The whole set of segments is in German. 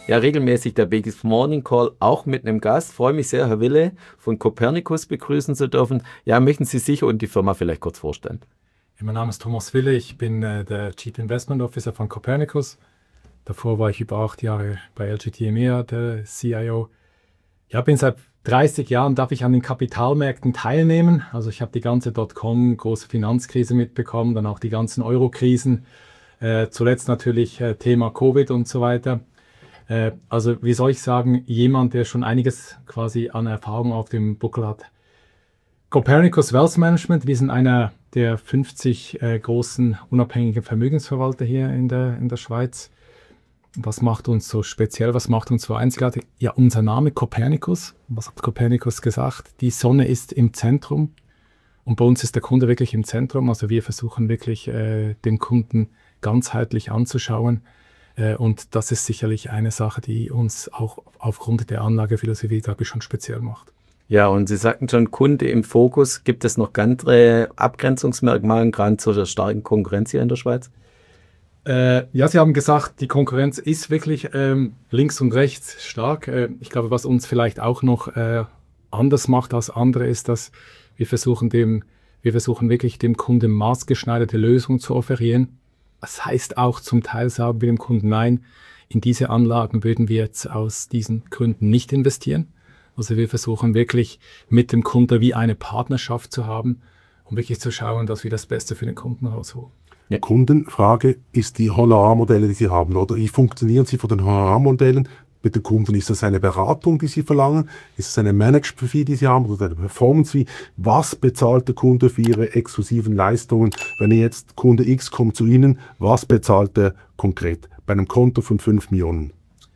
ja regelmäßig der Biggest Morning Call, auch mit einem Gast. Freue mich sehr, Herr Wille von Copernicus begrüßen zu dürfen. Ja, möchten Sie sich und die Firma vielleicht kurz vorstellen? Mein Name ist Thomas Wille, ich bin der Chief Investment Officer von Copernicus. Davor war ich über 8 Jahre bei LGT EMEA, der CIO. Ja, bin seit 30 Jahren, darf ich an den Kapitalmärkten teilnehmen. Also ich habe die ganze Dotcom, große Finanzkrise mitbekommen, dann auch die ganzen Euro-Krisen. Zuletzt natürlich Thema Covid und so weiter. Also wie soll ich sagen, jemand, der schon einiges quasi an Erfahrung auf dem Buckel hat. Copernicus Wealth Management, wir sind einer der 50 großen unabhängigen Vermögensverwalter hier in der Schweiz. Was macht uns so speziell, was macht uns so einzigartig? Ja, unser Name Copernicus. Was hat Copernicus gesagt? Die Sonne ist im Zentrum und bei uns ist der Kunde wirklich im Zentrum. Also wir versuchen wirklich den Kunden ganzheitlich anzuschauen und das ist sicherlich eine Sache, die uns auch aufgrund der Anlagephilosophie, glaube ich, schon speziell macht. Ja, und Sie sagten schon, Kunde im Fokus. Gibt es noch andere Abgrenzungsmerkmale, gerade zu der starken Konkurrenz hier in der Schweiz? Ja, Sie haben gesagt, die Konkurrenz ist wirklich links und rechts stark. Ich glaube, was uns vielleicht auch noch anders macht als andere, ist, dass wir versuchen wirklich dem Kunden maßgeschneiderte Lösungen zu offerieren. Das heißt auch zum Teil sagen wir dem Kunden, nein, in diese Anlagen würden wir jetzt aus diesen Gründen nicht investieren. Also wir versuchen wirklich mit dem Kunden wie eine Partnerschaft zu haben, um wirklich zu schauen, dass wir das Beste für den Kunden rausholen. Ja. Kundenfrage ist die Honorarmodelle, die Sie haben, oder? Wie funktionieren Sie von den Honorarmodellen mit den Kunden? Ist das eine Beratung, die Sie verlangen? Ist es eine Management-Fee, die Sie haben, oder eine Performance-Fee? Was bezahlt der Kunde für Ihre exklusiven Leistungen? Wenn jetzt Kunde X kommt zu Ihnen, was bezahlt er konkret bei einem Konto von 5 Millionen?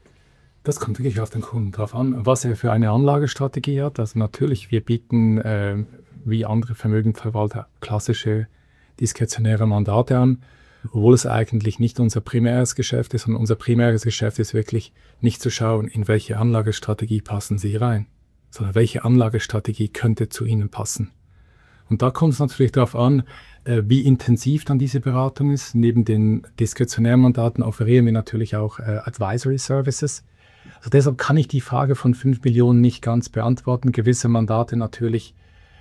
Das kommt wirklich auf den Kunden drauf an, was er für eine Anlagestrategie hat. Also natürlich, wir bieten wie andere Vermögensverwalter klassische diskretionäre Mandate an, obwohl es eigentlich nicht unser primäres Geschäft ist. Und unser primäres Geschäft ist wirklich nicht zu schauen, in welche Anlagestrategie passen Sie rein, sondern welche Anlagestrategie könnte zu Ihnen passen. Und da kommt es natürlich darauf an, wie intensiv dann diese Beratung ist. Neben den diskretionären Mandaten offerieren wir natürlich auch Advisory Services. Also deshalb kann ich die Frage von 5 Millionen nicht ganz beantworten. Gewisse Mandate natürlich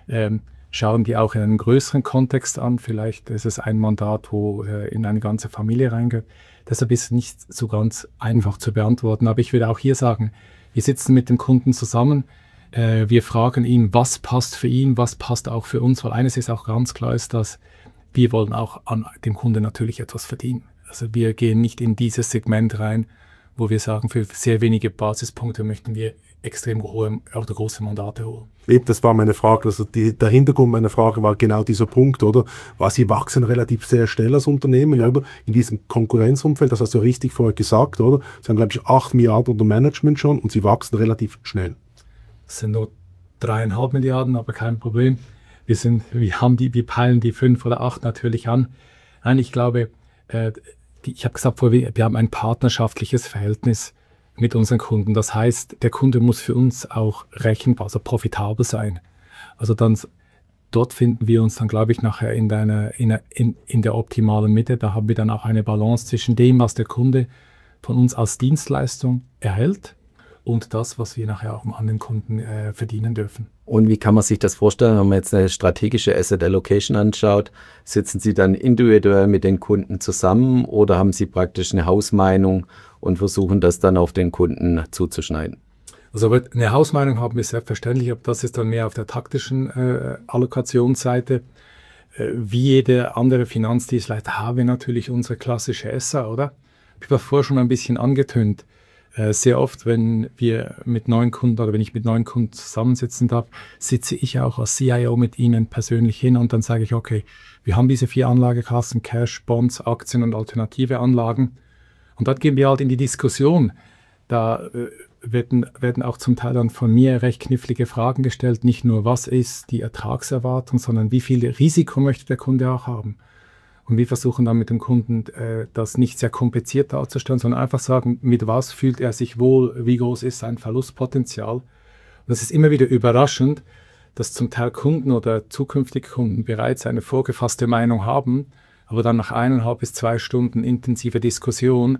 schauen die auch in einem größeren Kontext an. Vielleicht ist es ein Mandat, wo in eine ganze Familie reingeht. Deshalb ist es nicht so ganz einfach zu beantworten. Aber ich würde auch hier sagen, wir sitzen mit dem Kunden zusammen. Wir fragen ihn, was passt für ihn, was passt auch für uns. Weil eines ist auch ganz klar, ist, dass wir wollen auch an dem Kunden natürlich etwas verdienen. Also wir gehen nicht in dieses Segment rein, wo wir sagen, für sehr wenige Basispunkte möchten wir extrem hohe oder große Mandate holen. Eben, das war meine Frage. Also der Hintergrund meiner Frage war genau dieser Punkt, oder? Weil Sie wachsen relativ sehr schnell als Unternehmen, oder? In diesem Konkurrenzumfeld, das hast du richtig vorher gesagt, oder? Sie haben, glaube ich, 8 Milliarden unter Management schon und Sie wachsen relativ schnell. Das sind nur 3,5 Milliarden, aber kein Problem. Wir peilen die 5 oder 8 natürlich an. Nein, ich glaube, ich habe gesagt vorher, wir haben ein partnerschaftliches Verhältnis mit unseren Kunden. Das heißt, der Kunde muss für uns auch rechenbar, also profitabel sein. Also dort finden wir uns dann, glaube ich, nachher in der optimalen Mitte. Da haben wir dann auch eine Balance zwischen dem, was der Kunde von uns als Dienstleistung erhält und das, was wir nachher auch an den Kunden verdienen dürfen. Und wie kann man sich das vorstellen, wenn man jetzt eine strategische Asset Allocation anschaut? Sitzen Sie dann individuell mit den Kunden zusammen oder haben Sie praktisch eine Hausmeinung und versuchen das dann auf den Kunden zuzuschneiden? Also eine Hausmeinung haben wir selbstverständlich, aber das ist dann mehr auf der taktischen Allokationsseite. Wie jede andere Finanzdienstleister haben wir natürlich unsere klassische SA, oder? Ich habe vorher schon ein bisschen angetönt. Sehr oft, wenn wir mit neuen Kunden oder wenn ich mit neuen Kunden zusammensitzen darf, sitze ich auch als CIO mit ihnen persönlich hin und dann sage ich, okay, wir haben diese 4 Anlageklassen, Cash, Bonds, Aktien und alternative Anlagen. Und dort gehen wir halt in die Diskussion. Da werden auch zum Teil dann von mir recht knifflige Fragen gestellt. Nicht nur, was ist die Ertragserwartung, sondern wie viel Risiko möchte der Kunde auch haben. Und wir versuchen dann mit dem Kunden, das nicht sehr kompliziert darzustellen, sondern einfach sagen, mit was fühlt er sich wohl, wie groß ist sein Verlustpotenzial. Und das ist immer wieder überraschend, dass zum Teil Kunden oder zukünftige Kunden bereits eine vorgefasste Meinung haben, aber dann nach 1,5 bis 2 Stunden intensiver Diskussion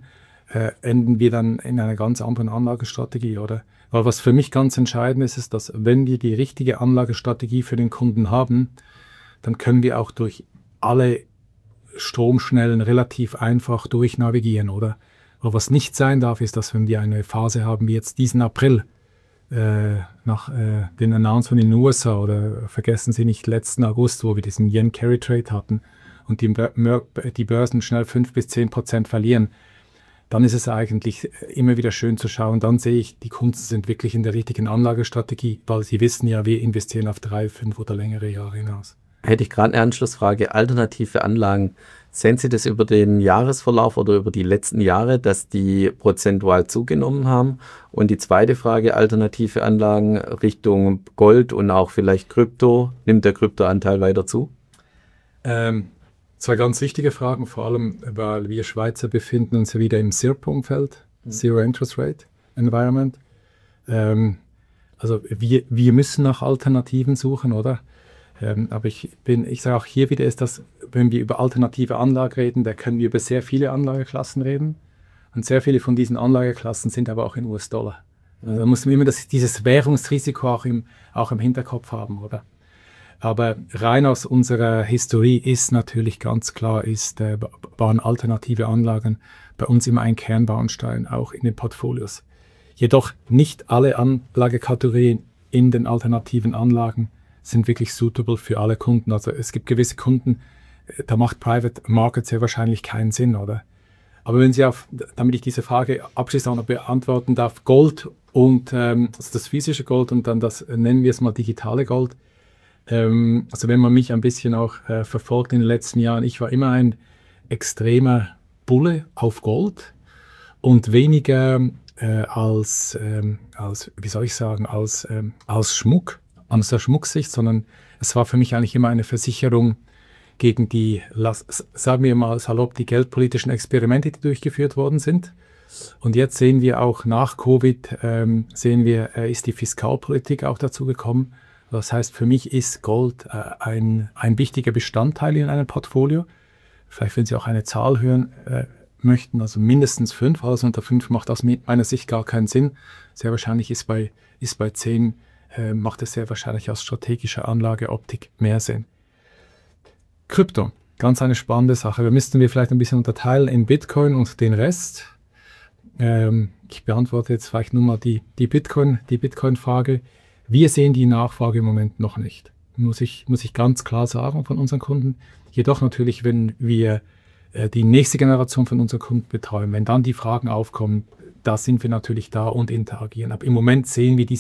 enden wir dann in einer ganz anderen Anlagestrategie, oder? Aber was für mich ganz entscheidend ist, ist, dass wenn wir die richtige Anlagestrategie für den Kunden haben, dann können wir auch durch alle Stromschnellen relativ einfach durchnavigieren, oder? Aber was nicht sein darf, ist, dass wenn wir eine Phase haben wie jetzt diesen April, nach den Announcements in den USA, oder vergessen Sie nicht letzten August, wo wir diesen Yen-Carry-Trade hatten und die Börsen schnell 5-10% verlieren, dann ist es eigentlich immer wieder schön zu schauen. Dann sehe ich, die Kunden sind wirklich in der richtigen Anlagestrategie, weil sie wissen ja, wir investieren auf 3, 5 oder längere Jahre hinaus. Hätte ich gerade eine Anschlussfrage. Alternative Anlagen. Sehen Sie das über den Jahresverlauf oder über die letzten Jahre, dass die prozentual zugenommen haben? Und die zweite Frage, alternative Anlagen Richtung Gold und auch vielleicht Krypto. Nimmt der Kryptoanteil weiter zu? Zwei ganz wichtige Fragen, vor allem, weil wir Schweizer befinden uns ja wieder im ZIRP-Umfeld, Zero Interest Rate Environment. Also wir müssen nach Alternativen suchen, oder? Aber ich sage auch hier wieder, ist das, wenn wir über alternative Anlagen reden, da können wir über sehr viele Anlageklassen reden. Und sehr viele von diesen Anlageklassen sind aber auch in US-Dollar. Da muss man immer dieses Währungsrisiko auch im Hinterkopf haben, oder? Aber rein aus unserer Historie ist natürlich ganz klar, waren alternative Anlagen bei uns immer ein Kernbaustein, auch in den Portfolios. Jedoch nicht alle Anlagekategorien in den alternativen Anlagen sind wirklich suitable für alle Kunden. Also es gibt gewisse Kunden, da macht Private Market sehr wahrscheinlich keinen Sinn, oder? Aber wenn Sie damit ich diese Frage abschließend beantworten darf, Gold und also das physische Gold und dann das, nennen wir es mal digitale Gold. Also wenn man mich ein bisschen auch verfolgt in den letzten Jahren, ich war immer ein extremer Bulle auf Gold und weniger als wie soll ich sagen, als Schmuck, aus der Schmucksicht, sondern es war für mich eigentlich immer eine Versicherung gegen die, sagen wir mal salopp, die geldpolitischen Experimente, die durchgeführt worden sind. Und jetzt sehen wir auch nach Covid, ist die Fiskalpolitik auch dazu gekommen. Das heißt, für mich ist Gold ein wichtiger Bestandteil in einem Portfolio. Vielleicht, wenn Sie auch eine Zahl hören möchten, also mindestens 5, also unter 5 macht aus meiner Sicht gar keinen Sinn. Sehr wahrscheinlich ist bei 10, macht es sehr wahrscheinlich aus strategischer Anlageoptik mehr Sinn. Krypto, ganz eine spannende Sache. Wir müssten vielleicht ein bisschen unterteilen in Bitcoin und den Rest. Ich beantworte jetzt vielleicht nur mal die Bitcoin-Frage. Wir sehen die Nachfrage im Moment noch nicht. Muss ich ganz klar sagen von unseren Kunden. Jedoch natürlich, wenn wir die nächste Generation von unseren Kunden betreuen, wenn dann die Fragen aufkommen, da sind wir natürlich da und interagieren. Aber im Moment sehen wir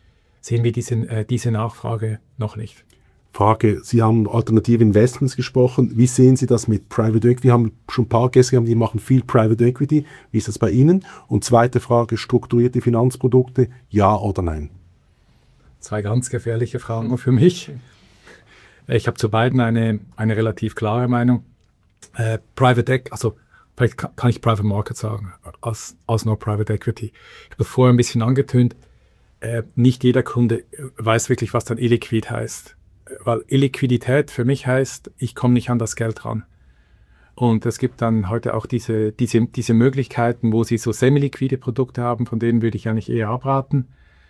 diese Nachfrage noch nicht. Frage, Sie haben alternative Investments gesprochen. Wie sehen Sie das mit Private Equity? Wir haben schon ein paar Gäste gehabt, die machen viel Private Equity. Wie ist das bei Ihnen? Und zweite Frage, strukturierte Finanzprodukte, ja oder nein? Zwei ganz gefährliche Fragen für mich. Ich habe zu beiden eine relativ klare Meinung. Private Equity, also vielleicht kann ich Private Market sagen, als nur Private Equity. Ich habe vorher ein bisschen angetönt, nicht jeder Kunde weiß wirklich, was dann illiquid heißt. Weil Illiquidität für mich heißt, ich komme nicht an das Geld ran. Und es gibt dann heute auch diese Möglichkeiten, wo Sie so semi-liquide Produkte haben, von denen würde ich eigentlich eher abraten,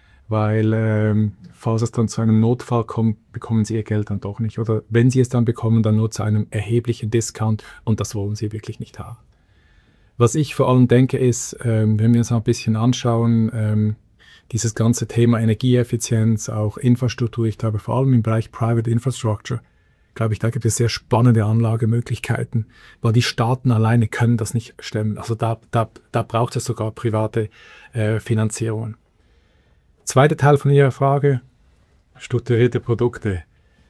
weil falls es dann zu einem Notfall kommt, bekommen Sie Ihr Geld dann doch nicht. Oder wenn Sie es dann bekommen, dann nur zu einem erheblichen Discount und das wollen Sie wirklich nicht haben. Was ich vor allem denke ist, wenn wir uns ein bisschen anschauen, dieses ganze Thema Energieeffizienz, auch Infrastruktur, ich glaube vor allem im Bereich Private Infrastructure, glaube ich, da gibt es sehr spannende Anlagemöglichkeiten, weil die Staaten alleine können das nicht stemmen. Also da braucht es sogar private Finanzierungen. Zweiter Teil von Ihrer Frage, strukturierte Produkte.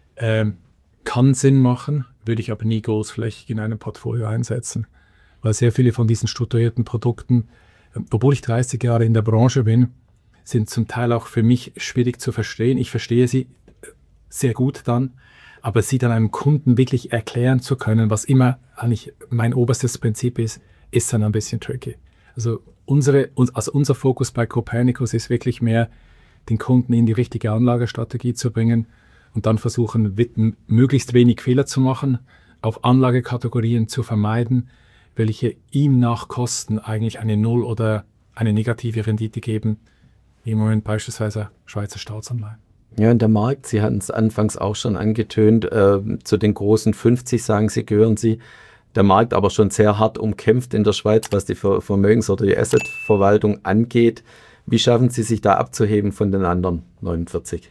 Kann Sinn machen, würde ich aber nie großflächig in einem Portfolio einsetzen, weil sehr viele von diesen strukturierten Produkten, obwohl ich 30 Jahre in der Branche bin, sind zum Teil auch für mich schwierig zu verstehen. Ich verstehe sie sehr gut dann, aber sie dann einem Kunden wirklich erklären zu können, was immer eigentlich mein oberstes Prinzip ist dann ein bisschen tricky. Also unser Fokus bei Copernicus ist wirklich mehr, den Kunden in die richtige Anlagestrategie zu bringen und dann versuchen, möglichst wenig Fehler zu machen, auf Anlagekategorien zu vermeiden, welche ihm nach Kosten eigentlich eine Null oder eine negative Rendite geben, wie im Moment beispielsweise Schweizer Staatsanleihen. Ja, und der Markt, Sie hatten es anfangs auch schon angetönt, zu den großen 50, sagen Sie, gehören Sie. Der Markt aber schon sehr hart umkämpft in der Schweiz, was die Vermögens- oder die Assetverwaltung angeht. Wie schaffen Sie sich da abzuheben von den anderen 49?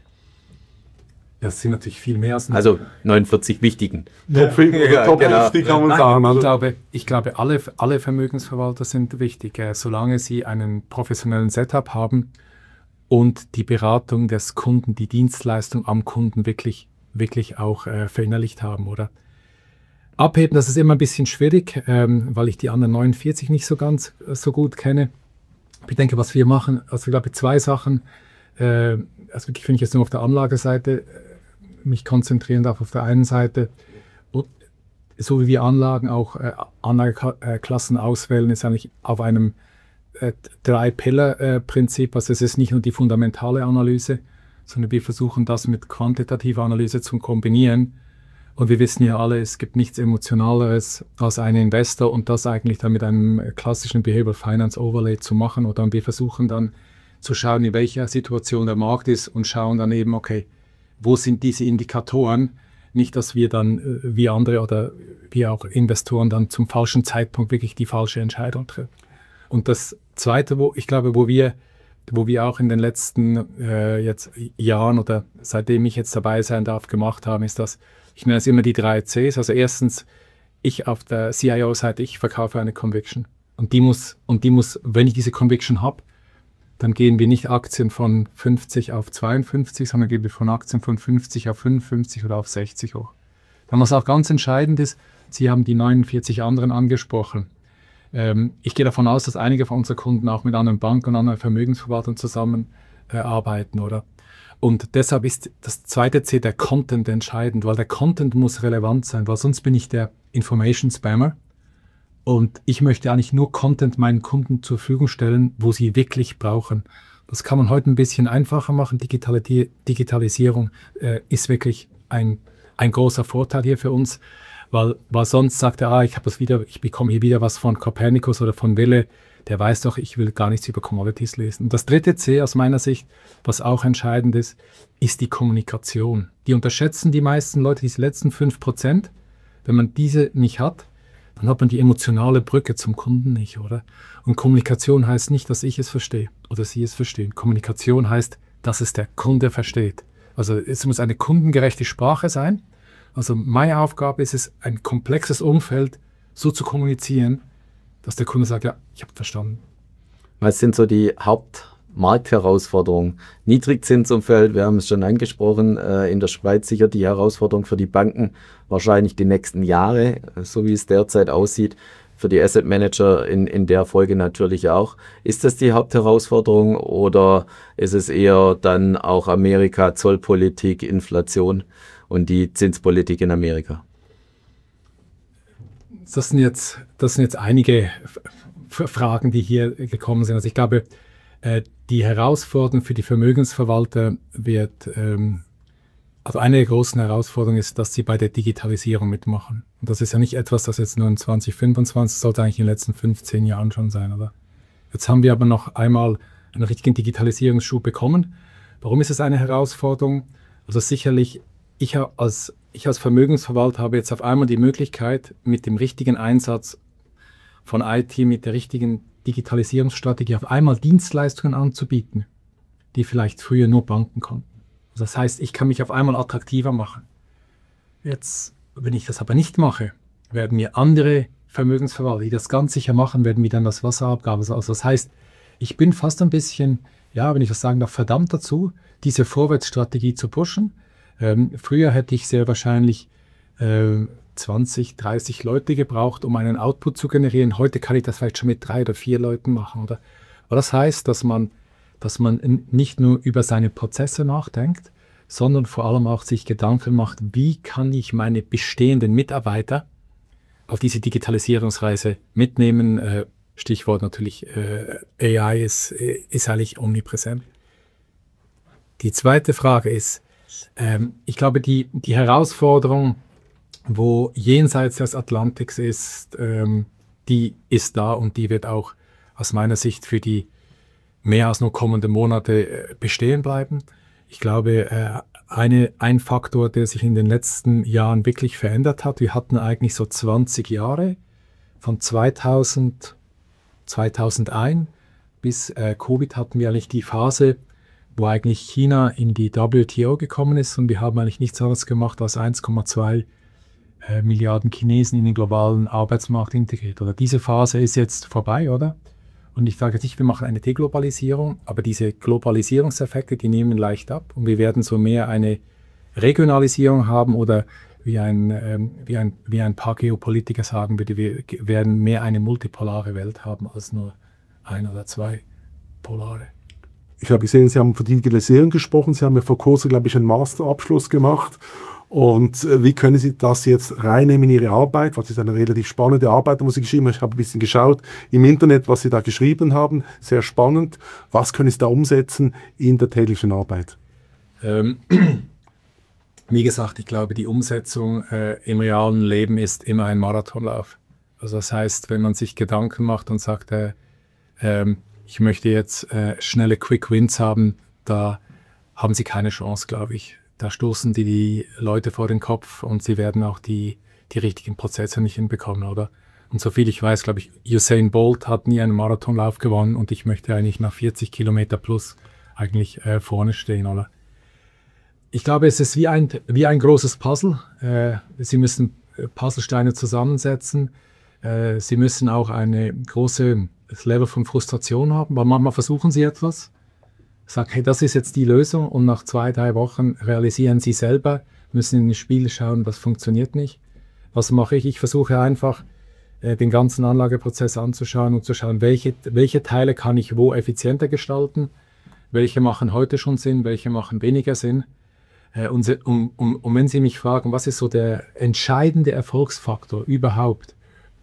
Das sind natürlich viel mehr als... Also 49 wichtigen. Top 50 kann man sagen. Also, Ich glaube, alle Vermögensverwalter sind wichtig, solange sie einen professionellen Setup haben und die Beratung des Kunden, die Dienstleistung am Kunden wirklich auch verinnerlicht haben, oder? Abheben, das ist immer ein bisschen schwierig, weil ich die anderen 49 nicht so ganz so gut kenne. Ich denke, was wir machen, also ich glaube 2 Sachen, also wirklich, wenn ich jetzt nur auf der Anlageseite mich konzentrieren darf, auf der einen Seite, so wie wir Anlagen auch Anlageklassen auswählen, ist eigentlich auf einem 3-Pillar-Prinzip. Also es ist nicht nur die fundamentale Analyse, sondern wir versuchen das mit quantitativer Analyse zu kombinieren. Und wir wissen ja alle, es gibt nichts Emotionaleres als einen Investor und das eigentlich dann mit einem klassischen Behavioral Finance Overlay zu machen. Oder wir versuchen dann zu schauen, in welcher Situation der Markt ist und schauen dann eben, okay, wo sind diese Indikatoren? Nicht, dass wir dann, wie andere oder wie auch Investoren, dann zum falschen Zeitpunkt wirklich die falsche Entscheidung treffen. Und das Zweite, wo wir auch in den letzten jetzt Jahren oder seitdem ich jetzt dabei sein darf, gemacht haben, ist das, ich nenne es immer die 3 Cs. Also erstens, ich auf der CIO-Seite, ich verkaufe eine Conviction. Und die muss, wenn ich diese Conviction habe, dann gehen wir nicht Aktien von 50 auf 52, sondern gehen wir von Aktien von 50 auf 55 oder auf 60 hoch. Dann, was auch ganz entscheidend ist, Sie haben die 49 anderen angesprochen. Ich gehe davon aus, dass einige von unseren Kunden auch mit anderen Banken und anderen Vermögensverwaltern zusammenarbeiten, oder? Und deshalb ist das zweite C, der Content, entscheidend, weil der Content muss relevant sein, weil sonst bin ich der Information Spammer. Und ich möchte eigentlich nur Content meinen Kunden zur Verfügung stellen, wo sie wirklich brauchen. Das kann man heute ein bisschen einfacher machen. Digitalisierung ist wirklich ein großer Vorteil hier für uns, weil sonst sagt er, ich bekomme hier wieder was von Copernicus oder von Wille. Der weiß doch, ich will gar nichts über Commodities lesen. Und das dritte C aus meiner Sicht, was auch entscheidend ist die Kommunikation. Die unterschätzen die meisten Leute, diese letzten 5%. Wenn man diese nicht hat, dann hat man die emotionale Brücke zum Kunden nicht, oder? Und Kommunikation heißt nicht, dass ich es verstehe oder Sie es verstehen. Kommunikation heißt, dass es der Kunde versteht. Also es muss eine kundengerechte Sprache sein. Also meine Aufgabe ist es, ein komplexes Umfeld so zu kommunizieren, dass der Kunde sagt, ja, ich habe verstanden. Was sind so die Hauptmarktherausforderungen? Niedrigzinsumfeld, wir haben es schon angesprochen, in der Schweiz sicher die Herausforderung für die Banken, wahrscheinlich die nächsten Jahre, so wie es derzeit aussieht, für die Asset Manager in der Folge natürlich auch. Ist das die Hauptherausforderung oder ist es eher dann auch Amerika, Zollpolitik, Inflation und die Zinspolitik in Amerika? Das sind jetzt einige Fragen, die hier gekommen sind. Also ich glaube, die Herausforderung für die Vermögensverwalter wird, also eine der großen Herausforderungen ist, dass sie bei der Digitalisierung mitmachen. Und das ist ja nicht etwas, das jetzt nur in 2025, sollte eigentlich in den letzten 15 Jahren schon sein, oder? Jetzt haben wir aber noch einmal einen richtigen Digitalisierungsschub bekommen. Warum ist es eine Herausforderung? Also sicherlich, ich als Vermögensverwalter habe jetzt auf einmal die Möglichkeit, mit dem richtigen Einsatz von IT, mit der richtigen Digitalisierungsstrategie auf einmal Dienstleistungen anzubieten, die vielleicht früher nur Banken konnten. Also das heißt, ich kann mich auf einmal attraktiver machen. Jetzt, wenn ich das aber nicht mache, werden mir andere Vermögensverwalter, die das ganz sicher machen, werden mir dann das Wasser abgaben. Also das heißt, ich bin fast ein bisschen, ja, wenn ich das sagen darf, verdammt dazu, diese Vorwärtsstrategie zu pushen. Früher hätte ich sehr wahrscheinlich 20, 30 Leute gebraucht, um einen Output zu generieren. Heute kann ich das vielleicht schon mit 3 oder 4 Leuten machen, oder? Aber das heißt, dass man nicht nur über seine Prozesse nachdenkt, sondern vor allem auch sich Gedanken macht, wie kann ich meine bestehenden Mitarbeiter auf diese Digitalisierungsreise mitnehmen. Stichwort natürlich AI ist eigentlich omnipräsent. Die zweite Frage ist, ich glaube, die Herausforderung, wo jenseits des Atlantiks ist, die ist da und die wird auch aus meiner Sicht für die mehr als nur kommenden Monate bestehen bleiben. Ich glaube, ein Faktor, der sich in den letzten Jahren wirklich verändert hat, wir hatten eigentlich so 20 Jahre von 2001 bis Covid hatten wir eigentlich die Phase, wo eigentlich China in die WTO gekommen ist und wir haben eigentlich nichts anderes gemacht als 1,2 Milliarden Chinesen in den globalen Arbeitsmarkt integriert. Oder diese Phase ist jetzt vorbei, oder? Und ich sage jetzt nicht, wir machen eine Deglobalisierung, aber diese Globalisierungseffekte, die nehmen leicht ab und wir werden so mehr eine Regionalisierung haben oder wie ein paar Geopolitiker sagen würde, wir werden mehr eine multipolare Welt haben als nur ein oder zwei polare. Ich habe gesehen, Sie haben von Digitalisierung gesprochen. Sie haben ja vor kurzem, glaube ich, einen Masterabschluss gemacht. Und wie können Sie das jetzt reinnehmen in Ihre Arbeit? Was ist eine relativ spannende Arbeit, muss ich geschrieben haben. Ich habe ein bisschen geschaut im Internet, was Sie da geschrieben haben. Sehr spannend. Was können Sie da umsetzen in der täglichen Arbeit? Wie gesagt, ich glaube, die Umsetzung im realen Leben ist immer ein Marathonlauf. Also das heißt, wenn man sich Gedanken macht und sagt, ich möchte jetzt schnelle Quick Wins haben, da haben Sie keine Chance, glaube ich. Da stoßen die Leute vor den Kopf und sie werden auch die richtigen Prozesse nicht hinbekommen, oder? Und soviel ich weiß, glaube ich, Usain Bolt hat nie einen Marathonlauf gewonnen und ich möchte eigentlich nach 40 Kilometer plus eigentlich vorne stehen, oder? Ich glaube, es ist wie ein großes Puzzle. Sie müssen Puzzlesteine zusammensetzen. Sie müssen auch ein großes Level von Frustration haben, weil manchmal versuchen Sie etwas, sagen, hey, das ist jetzt die Lösung und nach 2-3 Wochen realisieren Sie selber, müssen in ein Spiel schauen, das funktioniert nicht. Was mache ich? Ich versuche einfach, den ganzen Anlageprozess anzuschauen und zu schauen, welche Teile kann ich wo effizienter gestalten, welche machen heute schon Sinn, welche machen weniger Sinn. Und wenn Sie mich fragen, was ist so der entscheidende Erfolgsfaktor überhaupt,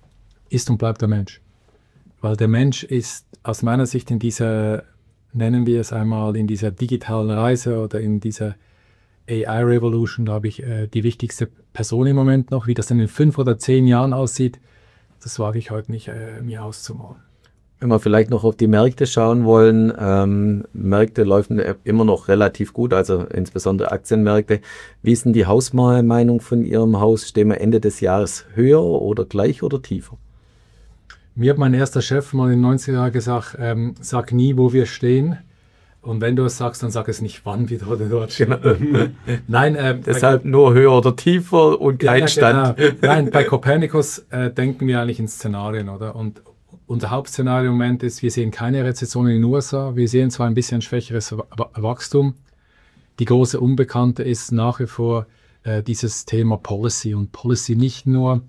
ist und bleibt der Mensch. Weil der Mensch ist aus meiner Sicht in dieser, nennen wir es einmal, in dieser digitalen Reise oder in dieser AI-Revolution, glaube ich, die wichtigste Person im Moment noch. Wie das dann in 5 oder 10 Jahren aussieht, das wage ich heute nicht mir auszumalen. Wenn wir vielleicht noch auf die Märkte schauen wollen, Märkte laufen immer noch relativ gut, also insbesondere Aktienmärkte. Wie ist denn die Hausmeinung von Ihrem Haus? Stehen wir Ende des Jahres höher oder gleich oder tiefer? Mir hat mein erster Chef mal in den 90er Jahren gesagt, sag nie, wo wir stehen. Und wenn du es sagst, dann sag es nicht, wann wir dort stehen. Genau. Nein, deshalb nur höher oder tiefer und kein Stand. Genau. Nein, bei Copernicus denken wir eigentlich in Szenarien, oder? Und unser Hauptszenario im Moment ist, wir sehen keine Rezession in den USA. Wir sehen zwar ein bisschen schwächeres Wachstum. Die große Unbekannte ist nach wie vor dieses Thema Policy. Und Policy nicht nur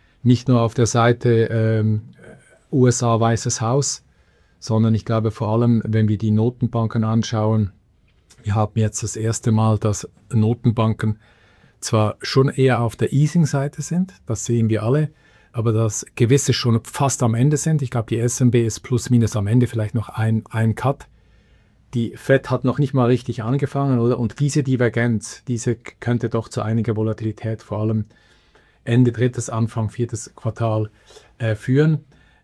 auf der Seite USA Weißes Haus, sondern ich glaube vor allem, wenn wir die Notenbanken anschauen, wir haben jetzt das erste Mal, dass Notenbanken zwar schon eher auf der Easing-Seite sind, das sehen wir alle, aber dass gewisse schon fast am Ende sind. Ich glaube, die SNB ist plus minus am Ende, vielleicht noch ein Cut. Die Fed hat noch nicht mal richtig angefangen, oder? Und diese Divergenz, diese könnte doch zu einiger Volatilität, vor allem Ende 3., Anfang 4. Quartal führen.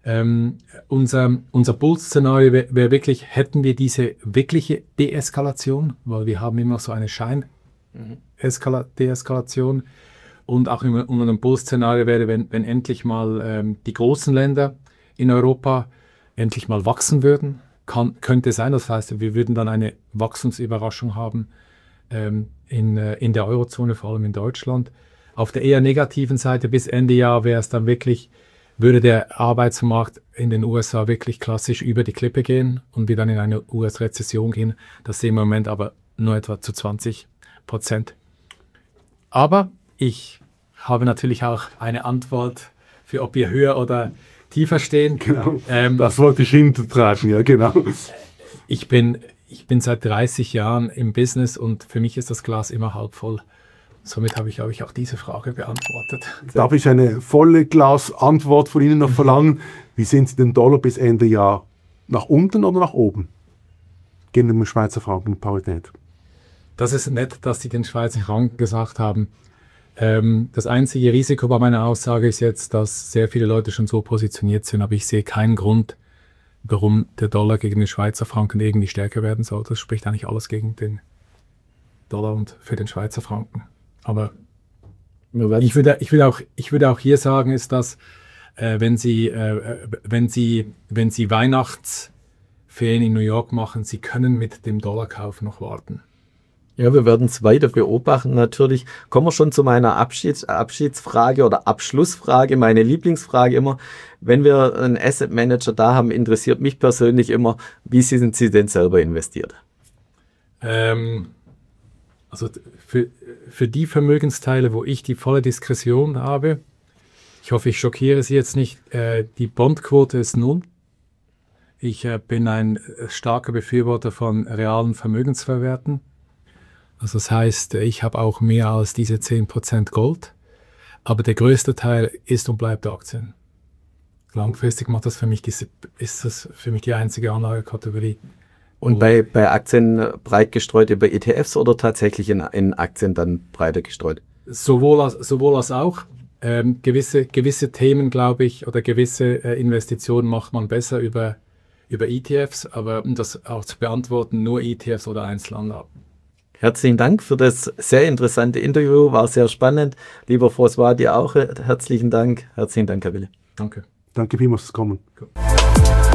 Unser Bull-Szenario wäre wirklich, hätten wir diese wirkliche Deeskalation, weil wir haben immer so eine Deeskalation. Und auch in einem Bull-Szenario wäre, wenn endlich mal die großen Länder in Europa endlich mal wachsen würden, könnte sein. Das heißt, wir würden dann eine Wachstumsüberraschung haben in der Eurozone, vor allem in Deutschland. Auf der eher negativen Seite bis Ende Jahr wäre es dann wirklich, würde der Arbeitsmarkt in den USA wirklich klassisch über die Klippe gehen und wir dann in eine US-Rezession gehen. Das sehen wir im Moment aber nur etwa zu 20%. Aber ich habe natürlich auch eine Antwort für, ob wir höher oder tiefer stehen. Genau, das wollte ich hintertreiben, ja genau. Ich bin seit 30 Jahren im Business und für mich ist das Glas immer halb voll. Somit habe ich, glaube ich, auch diese Frage beantwortet. Darf ich eine volle Glas-Antwort von Ihnen noch verlangen? Wie sehen Sie den Dollar bis Ende Jahr? Nach unten oder nach oben? Gehen wir mit Schweizer Franken Parität. Das ist nett, dass Sie den Schweizer Franken gesagt haben. Das einzige Risiko bei meiner Aussage ist jetzt, dass sehr viele Leute schon so positioniert sind, aber ich sehe keinen Grund, warum der Dollar gegen den Schweizer Franken irgendwie stärker werden soll. Das spricht eigentlich alles gegen den Dollar und für den Schweizer Franken. Aber ich würde auch hier sagen, ist, dass wenn Sie Weihnachtsferien in New York machen, Sie können mit dem Dollarkauf noch warten. Ja, wir werden es weiter beobachten natürlich. Kommen wir schon zu meiner Abschiedsfrage oder Abschlussfrage, meine Lieblingsfrage immer. Wenn wir einen Asset Manager da haben, interessiert mich persönlich immer, wie sind Sie denn selber investiert? Also für die Vermögensteile, wo ich die volle Diskretion habe, ich hoffe, ich schockiere Sie jetzt nicht, die Bondquote ist 0. Ich bin ein starker Befürworter von realen Vermögensverwerten. Also das heißt, ich habe auch mehr als diese 10% Gold, aber der größte Teil ist und bleibt Aktien. Langfristig ist das für mich die einzige Anlagekategorie. Und bei Aktien breit gestreut über ETFs oder tatsächlich in Aktien dann breiter gestreut? Sowohl als auch. Gewisse Themen, glaube ich, oder gewisse Investitionen macht man besser über ETFs, aber um das auch zu beantworten, nur ETFs oder Einzelanlagen. Herzlichen Dank für das sehr interessante Interview, war sehr spannend. Lieber François, dir auch herzlichen Dank. Herzlichen Dank, Herr Wille. Danke. Danke vielmals fürs Kommen. Cool.